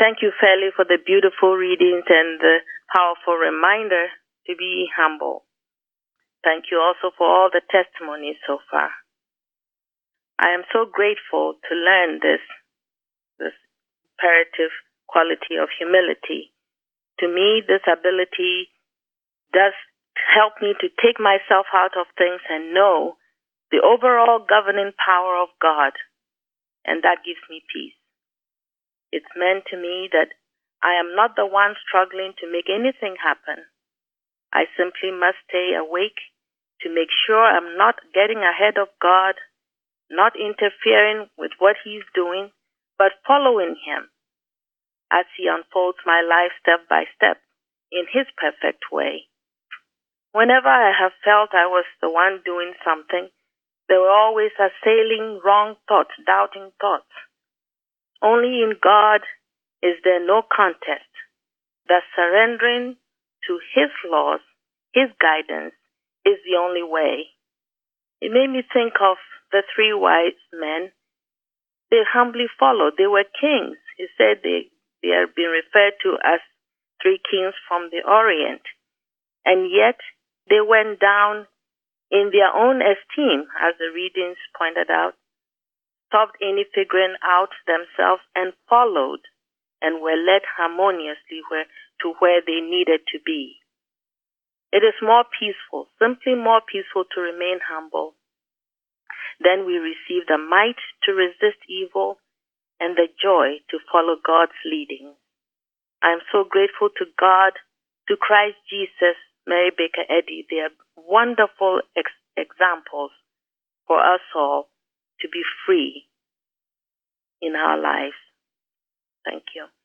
Thank you, Feli, for the beautiful readings and the powerful reminder to be humble. Thank you also for all the testimonies so far. I am so grateful to learn this imperative quality of humility. To me, this ability does help me to take myself out of things and know the overall governing power of God, and that gives me peace. It's meant to me that I am not the one struggling to make anything happen. I simply must stay awake to make sure I'm not getting ahead of God, not interfering with what He's doing, but following Him as He unfolds my life step by step in His perfect way. Whenever I have felt I was the one doing something, there were always assailing wrong thoughts, doubting thoughts. Only in God is there no contest. That surrendering to His laws, His guidance, is the only way. It made me think of the 3 wise men. They humbly followed. They were kings. He said they are being referred to as 3 kings from the Orient. And yet they went down in their own esteem, as the readings pointed out, stopped any figuring out themselves and followed and were led harmoniously to where they needed to be. It is more peaceful, simply more peaceful to remain humble. Then we receive the might to resist evil and the joy to follow God's leading. I am so grateful to God, to Christ Jesus, Mary Baker Eddy. They are wonderful examples for us all to be free in our lives. Thank you.